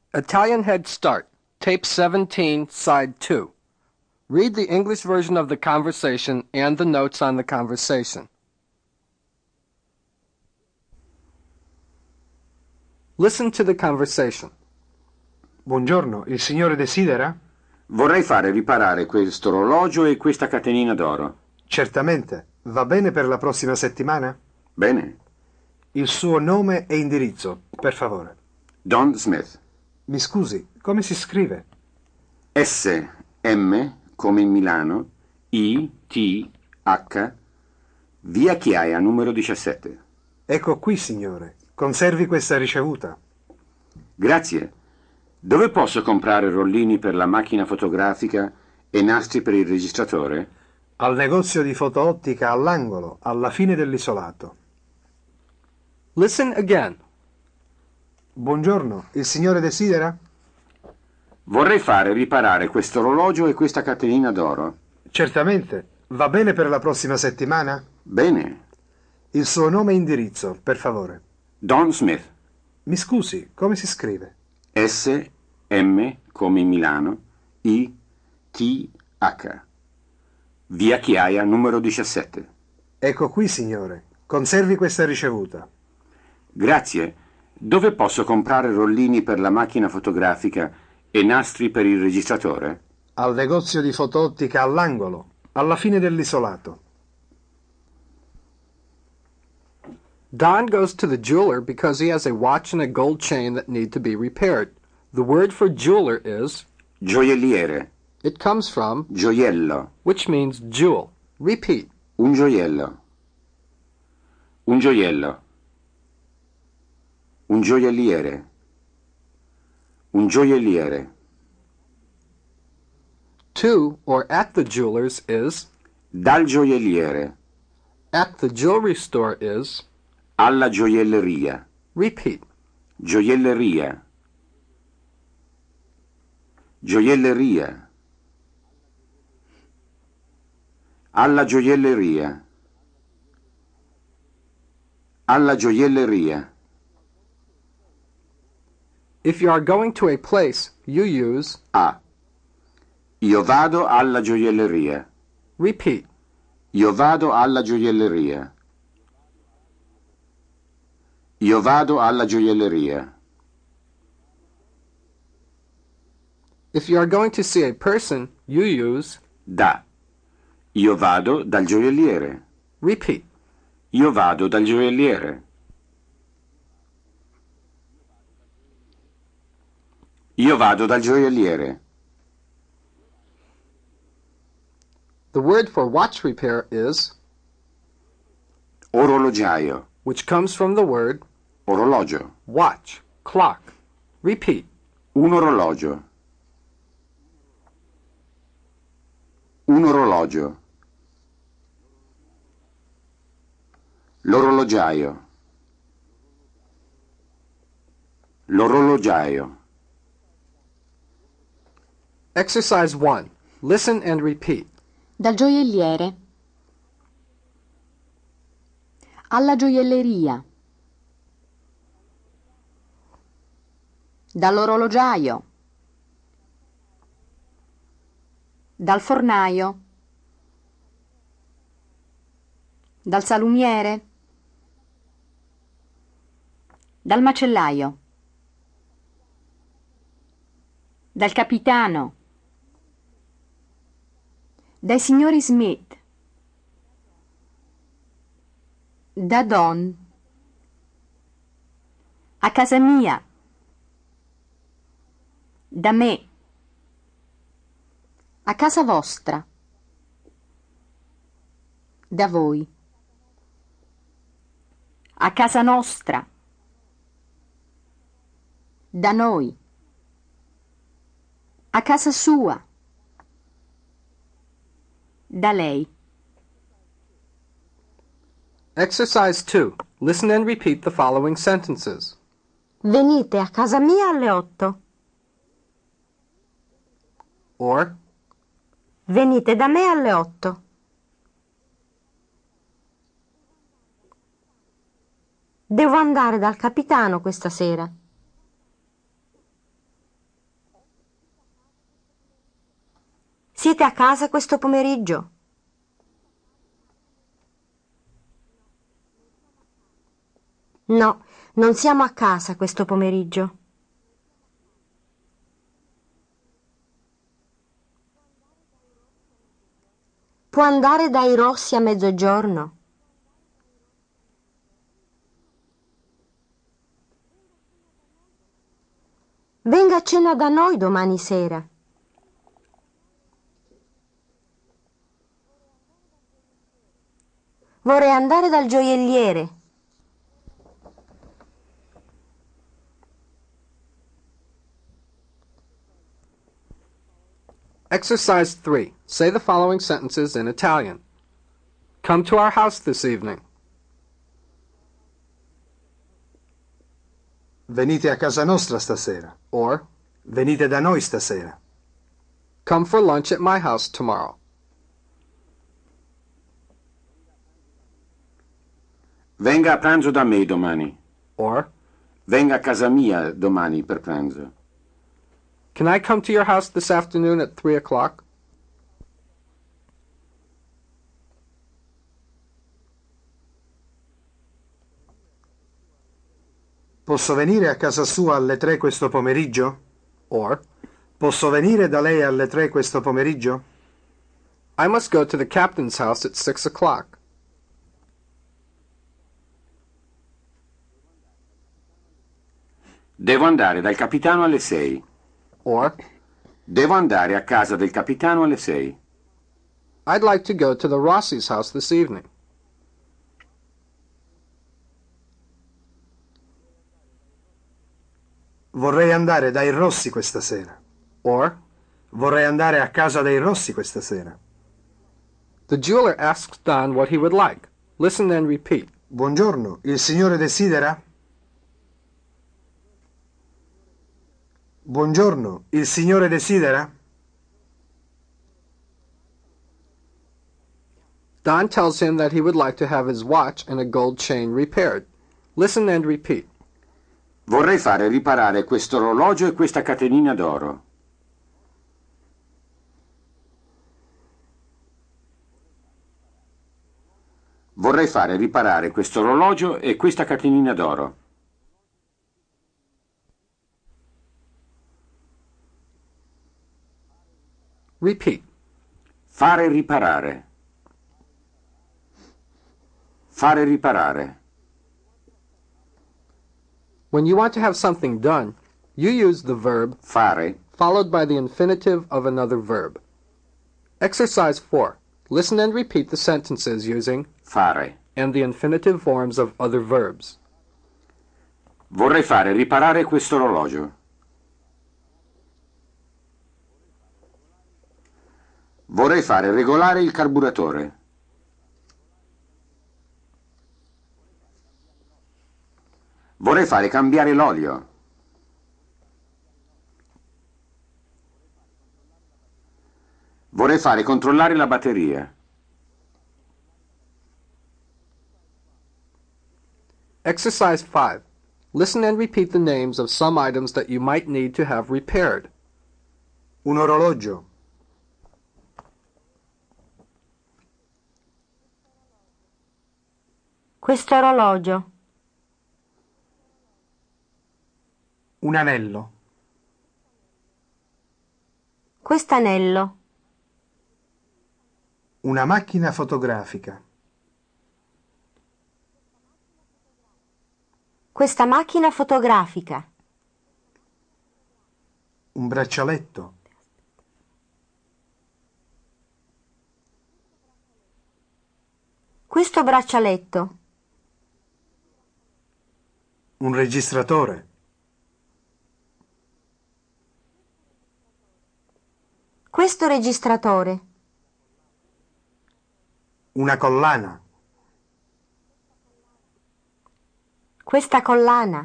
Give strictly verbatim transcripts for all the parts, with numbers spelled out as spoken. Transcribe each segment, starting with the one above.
Italian Head Start, Tape seventeen, Side two. Read the English version of the conversation and the notes on the conversation. Listen to the conversation. Buongiorno, il signore desidera? Vorrei fare riparare questo orologio e questa catenina d'oro. Certamente. Va bene per la prossima settimana? Bene. Il suo nome e indirizzo, per favore. Don Smith. Mi scusi, come si scrive? S M come in Milano, I T H, via Chiaia numero diciassette. Ecco qui, signore. Conservi questa ricevuta. Grazie. Dove posso comprare rollini per la macchina fotografica e nastri per il registratore? Al negozio di fotoottica all'angolo, alla fine dell'isolato. Listen again. Buongiorno, il signore desidera? Vorrei fare riparare questo orologio e questa catenina d'oro. Certamente. Va bene per la prossima settimana? Bene. Il suo nome e indirizzo, per favore. Don Smith. Mi scusi, come si scrive? S M come in Milano, I T H, via Chiaia numero diciassette. Ecco qui, signore. Conservi questa ricevuta. Grazie. Dove posso comprare rollini per la macchina fotografica e nastri per il registratore? Al negozio di fotoottica all'angolo, alla fine dell'isolato. Don goes to the jeweler because he has a watch and a gold chain that need to be repaired. The word for jeweler is... Gioielliere. It comes from... Gioiello. which means jewel. Repeat. Un gioiello. Un gioiello. Un gioielliere. Un gioielliere. To or at the jeweler's is... Dal gioielliere. At the jewelry store is... Alla gioielleria. Repeat. Gioielleria. Gioielleria. Alla gioielleria. Alla gioielleria. If you are going to a place, you use... A. Io vado alla gioielleria. Repeat. Io vado alla gioielleria. Io vado alla gioielleria. If you are going to see a person, you use... Da. Io vado dal gioielliere. Repeat. Io vado dal gioielliere. Io vado dal gioielliere. The word for watch repair is... Orologiaio. which comes from the word... Orologio. watch, clock. Repeat. Un orologio. Un orologio. L'orologiaio. L'orologiaio. Exercise one. Listen and repeat. Dal gioielliere. Alla gioielleria. Dall'orologiaio. Dal fornaio. Dal salumiere. Dal macellaio. Dal capitano. Dai signori Smith. Da Don. A casa mia. Da me. A casa vostra. Da voi. A casa nostra. Da noi. A casa sua. Da lei. Exercise two. Listen and repeat the following sentences. Venite a casa mia alle otto. Or, Venite da me alle otto. Devo andare dal capitano questa sera. Siete a casa questo pomeriggio? No, non siamo a casa questo pomeriggio. Può andare dai Rossi a mezzogiorno? Venga a cena da noi domani sera. Vorrei andare dal gioielliere. Exercise three. Say the following sentences in Italian. Come to our house this evening. Venite a casa nostra stasera. Or, Venite da noi stasera. come for lunch at my house tomorrow. Venga a pranzo da me domani. Or, Venga a casa mia domani per pranzo. can I come to your house this afternoon at three o'clock? Posso venire a casa sua alle tre questo pomeriggio? Or, Posso venire da lei alle tre questo pomeriggio? I must go to the captain's house at six o'clock. Devo andare dal capitano alle sei. Or, Devo andare a casa del capitano alle sei. I'd like to go to the Rossi's house this evening. Vorrei andare dai Rossi questa sera. Or, Vorrei andare a casa dei Rossi questa sera. the jeweler asked Don what he would like. Listen and repeat. Buongiorno, il signore desidera? Buongiorno, il signore desidera? Don tells him that he would like to have his watch and a gold chain repaired. Listen and repeat. Vorrei fare riparare questo orologio e questa catenina d'oro. Vorrei fare riparare questo orologio e questa catenina d'oro. Repeat. Fare riparare. Fare riparare. When you want to have something done, you use the verb Fare. followed by the infinitive of another verb. Exercise four. Listen and repeat the sentences using Fare. and the infinitive forms of other verbs. Vorrei fare riparare questo orologio. Vorrei fare regolare il carburatore. Vorrei fare cambiare l'olio. Vorrei fare controllare la batteria. Exercise five. Listen and repeat the names of some items that you might need to have repaired. Un orologio. Questo orologio. Un anello. Quest'anello. Una macchina fotografica. Questa macchina fotografica. Un braccialetto. Questo braccialetto. Un registratore. Questo registratore. Una collana. Questa collana.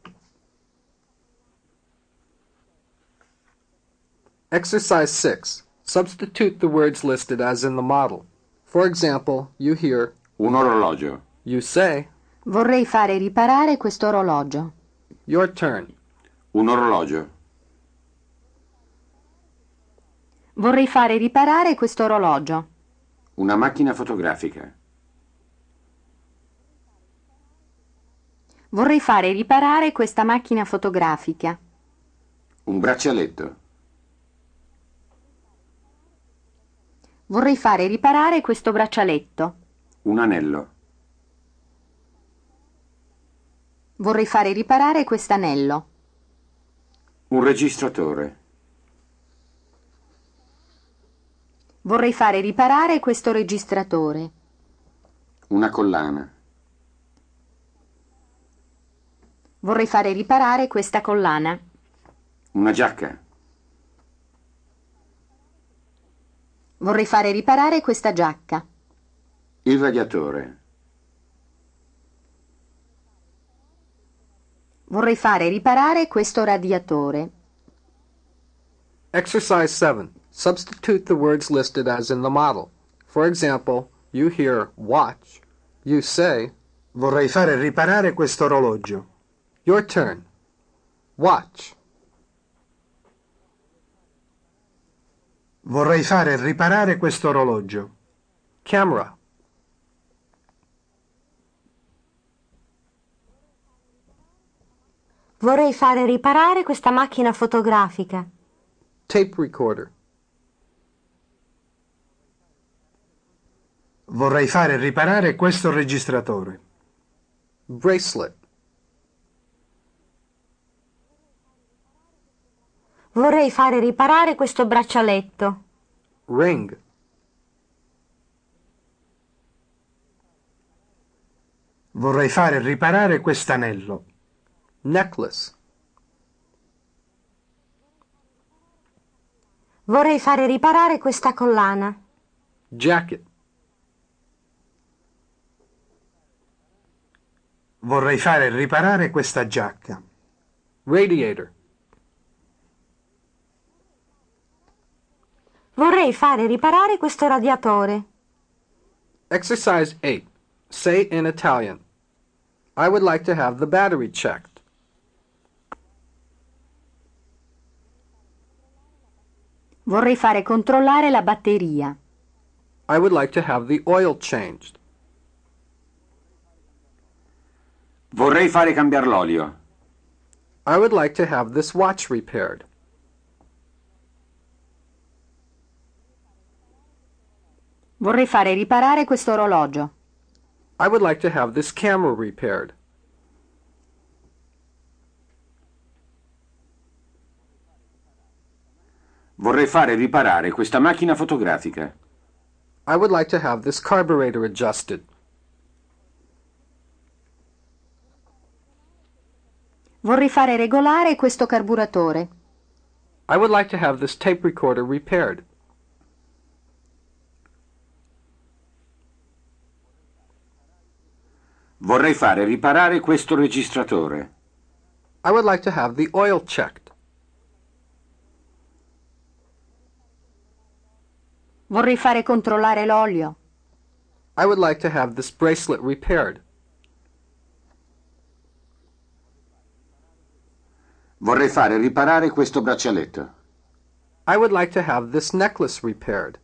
Exercise six. Substitute the words listed as in the model. For example, you hear, Un orologio. you say, Vorrei fare riparare questo orologio. your turn. Un orologio. Vorrei fare riparare questo orologio. Una macchina fotografica. Vorrei fare riparare questa macchina fotografica. Un braccialetto. Vorrei fare riparare questo braccialetto. Un anello. Vorrei fare riparare quest'anello. Un registratore. Vorrei fare riparare questo registratore. Una collana. Vorrei fare riparare questa collana. Una giacca. Vorrei fare riparare questa giacca. Il radiatore. Vorrei fare riparare questo radiatore. Exercise seven. Substitute the words listed as in the model. For example, you hear watch. You say, Vorrei fare riparare questo orologio. your turn. Watch. Vorrei fare riparare questo orologio. Camera. Vorrei fare riparare questa macchina fotografica. Tape recorder. Vorrei fare riparare questo registratore. Bracelet. Vorrei fare riparare questo braccialetto. Ring. Vorrei fare riparare quest'anello. Necklace. Vorrei fare riparare questa collana. Jacket. Vorrei fare riparare questa giacca. Radiator. Vorrei fare riparare questo radiatore. Exercise eight. Say in Italian, I would like to have the battery checked. Vorrei fare controllare la batteria. I would like to have the oil changed. Vorrei fare cambiare l'olio. I would like to have this watch repaired. Vorrei fare riparare questo orologio. I would like to have this camera repaired. Vorrei fare riparare questa macchina fotografica. I would like to have this carburetor adjusted. Vorrei fare regolare questo carburatore. I would like to have this tape recorder repaired. Vorrei fare riparare questo registratore. I would like to have the oil checked. Vorrei fare controllare l'olio. I would like to have this bracelet repaired. Vorrei fare riparare questo braccialetto. I would like to have this necklace repaired.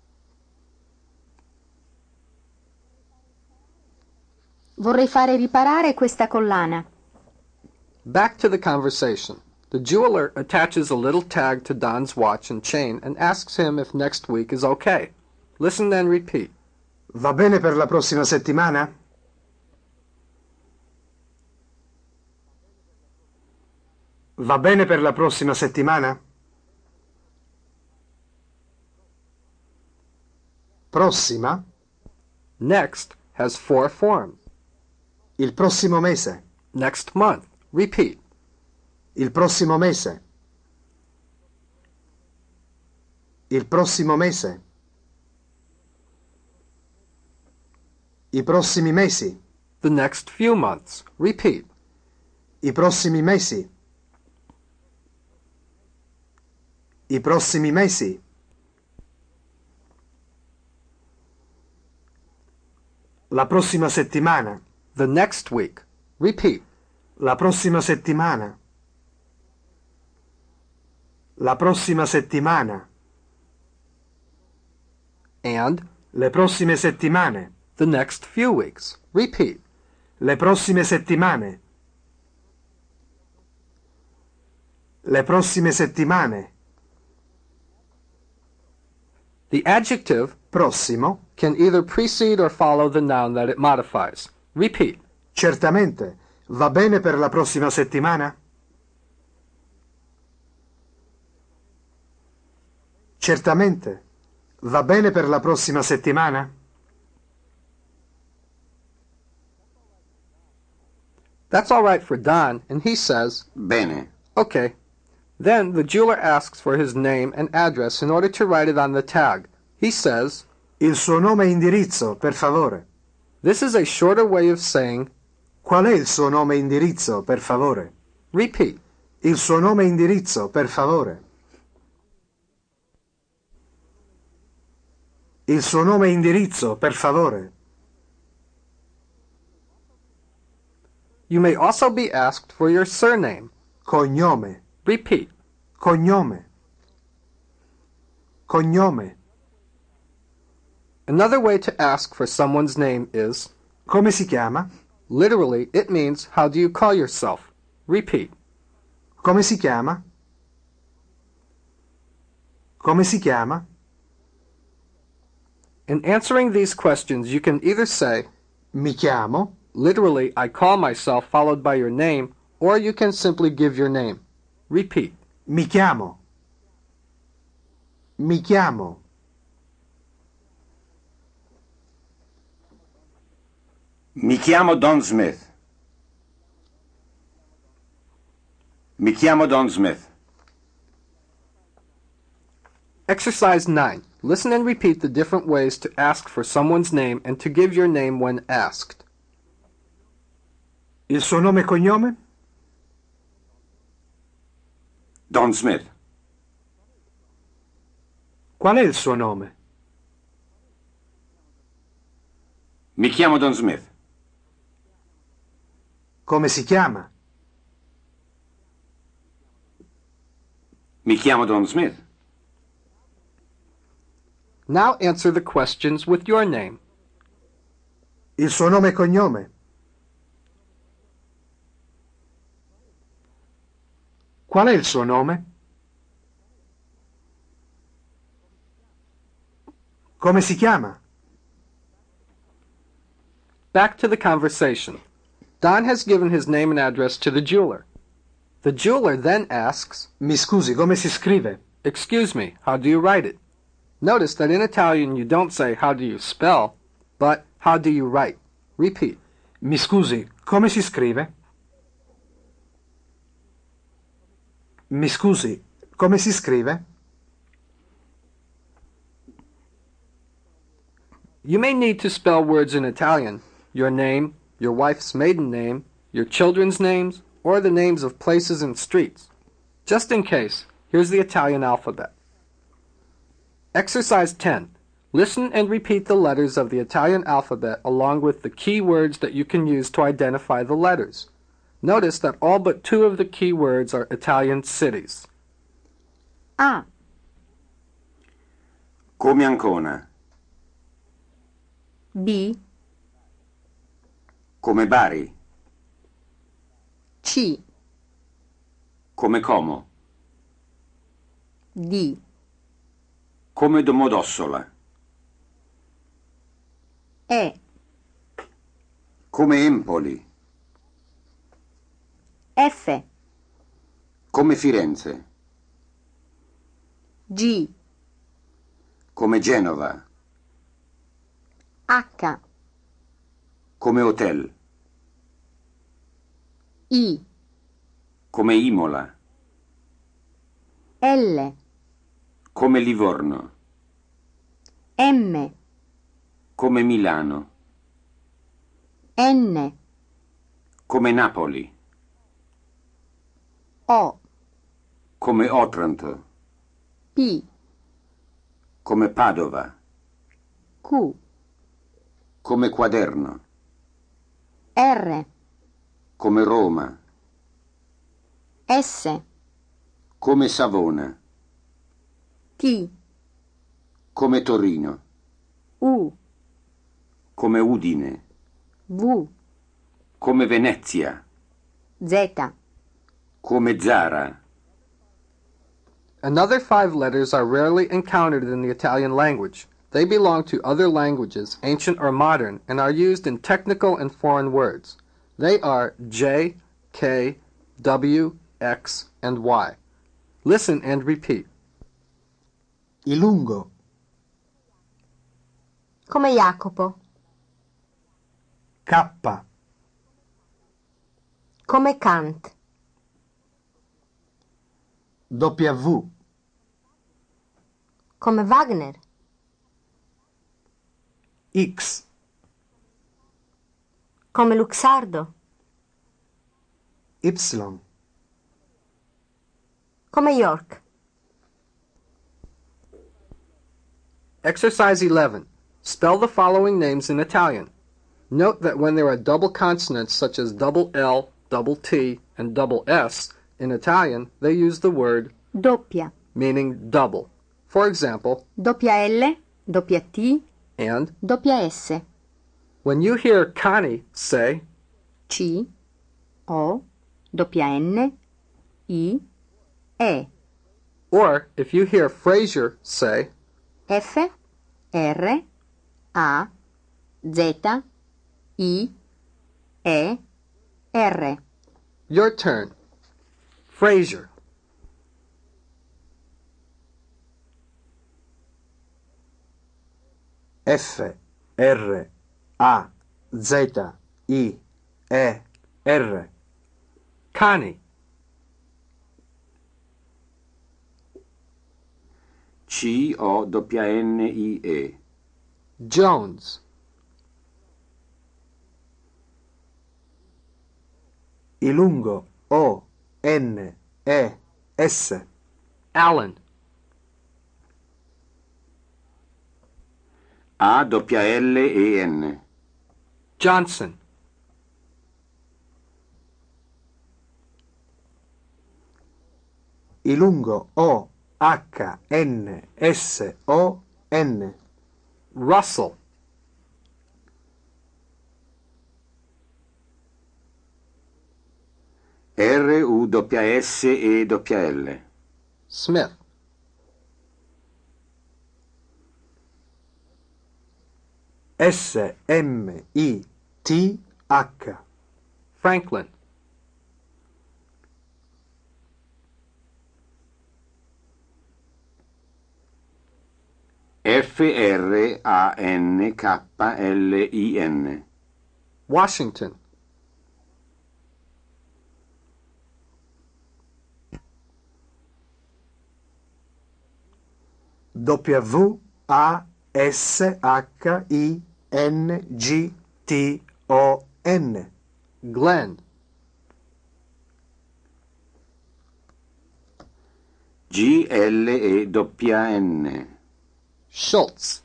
Vorrei fare riparare questa collana. Back to the conversation. The jeweler attaches a little tag to Don's watch and chain and asks him if next week is okay. Listen and repeat. Va bene per la prossima settimana? Va bene per la prossima settimana? Prossima? Next has four forms. Il prossimo mese. Next month. Repeat. Il prossimo mese. Il prossimo mese. I prossimi mesi. The next few months. Repeat. I prossimi mesi. I prossimi mesi. La prossima settimana. The next week. Repeat. La prossima settimana. La prossima settimana. and Le prossime settimane. the next few weeks. Repeat. Le prossime settimane. Le prossime settimane. The adjective Prossimo. can either precede or follow the noun that it modifies. Repeat. Certamente. Va bene per la prossima settimana? Certamente. Va bene per la prossima settimana? That's all right for Don, and he says, Bene. okay. Then the jeweler asks for his name and address in order to write it on the tag. He says, Il suo nome e indirizzo, per favore. this is a shorter way of saying, Qual è il suo nome e indirizzo, per favore? repeat. Il suo nome e indirizzo, per favore. Il suo nome e indirizzo, per favore. You may also be asked for your surname. Cognome. Repeat. Cognome. Cognome. Another way to ask for someone's name is, Come si chiama? literally, it means, how do you call yourself? Repeat. Come si chiama? Come si chiama? In answering these questions, you can either say, Mi chiamo. literally, I call myself, followed by your name, or you can simply give your name. Repeat. Mi chiamo. Mi chiamo. Mi chiamo Don Smith. Mi chiamo Don Smith. Exercise nine. Listen and repeat the different ways to ask for someone's name and to give your name when asked. Il suo nome e cognome? Don Smith. Qual è il suo nome? Mi chiamo Don Smith. Come si chiama? Mi chiamo Don Smith. Now answer the questions with your name. Il suo nome e cognome? Qual è il suo nome? Come si chiama? Back to the conversation. Don has given his name and address to the jeweler. The jeweler then asks, Mi scusi, come si scrive? excuse me, how do you write it? Notice that in Italian you don't say how do you spell, but how do you write. Repeat. Mi scusi, come si scrive? Mi scusi, come si scrive? You may need to spell words in Italian, your name, your wife's maiden name, your children's names, or the names of places and streets. Just in case, here's the Italian alphabet. Exercise ten. Listen and repeat the letters of the Italian alphabet along with the key words that you can use to identify the letters. Notice that all but two of the key words are Italian cities. A, Come Ancona. B, Come Bari. C, Come Como. D, Come Domodossola. E, Come Empoli. F, Come Firenze. G, Come Genova. H, Come Hotel. I, Come Imola. L, Come Livorno. M, Come Milano. N, Come Napoli. O, Come Otranto. P, Come Padova. Q, Come Quaderno. R, Come Roma. S, Come Savona. T, Come Torino. U, come Udine, V, come Venezia, Z. come Zara. Another five letters are rarely encountered in the Italian language. They belong to other languages, ancient or modern, and are used in technical and foreign words. They are J, K, W, X, and Y. Listen and repeat. Ilungo, Come Jacopo. K, Come Kant. W, Come Wagner. X, Come Luxardo. Y, Come York. Exercise eleven. Spell the following names in Italian. Note that when there are double consonants such as double L, double T, and double S, in Italian they use the word Doppia. meaning double. For example, Doppia L, doppia T, and doppia S. when you hear cani, say C, O, doppia N, I, E. or if you hear Fraser, say F, R, A, Z, I, E, R. your turn. Fraser. F, R, A, Z, I, E, R. Cani. C O N N I E. Jones. Ilungo, O, N, E, S. Allen. A L L E N. Johnson. Ilungo, O, H, N, S, O, N. Russell. R U S S E L. Smith. S, M, I, T, H. Franklin. F R A N K L I N. Washington. W, A, S, H, I, N, G, T, O, N. Glenn. G L E N. Schultz.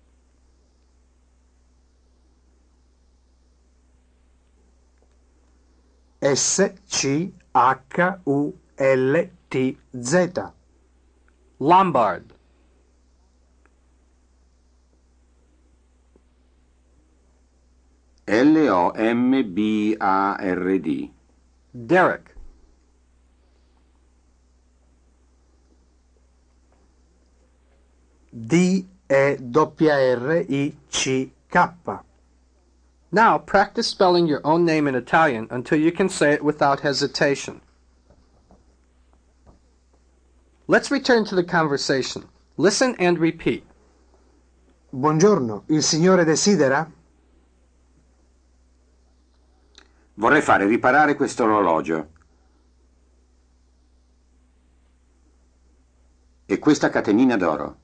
S, C, H, U, L, T, Z. Lombard. L O M B A R D. Derek. D, E, W, R, I, C, K. Now practice spelling your own name in Italian until you can say it without hesitation. Let's return to the conversation. Listen and repeat. Buongiorno, il signore desidera? Vorrei fare riparare questo orologio. E questa catenina d'oro.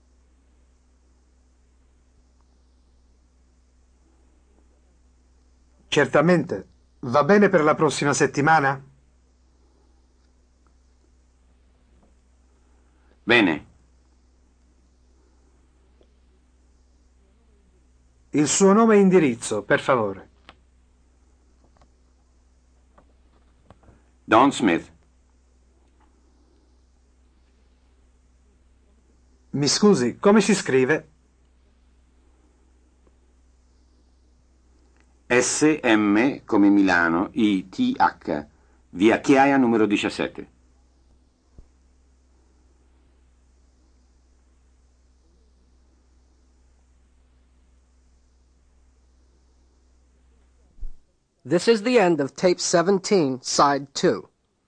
Certamente. Va bene per la prossima settimana? Bene. Il suo nome e indirizzo, per favore. Don Smith. Mi scusi, come si scrive? S M come Milano, I T H, via Chiaia numero diciassette. This is the end of tape seventeen, side two.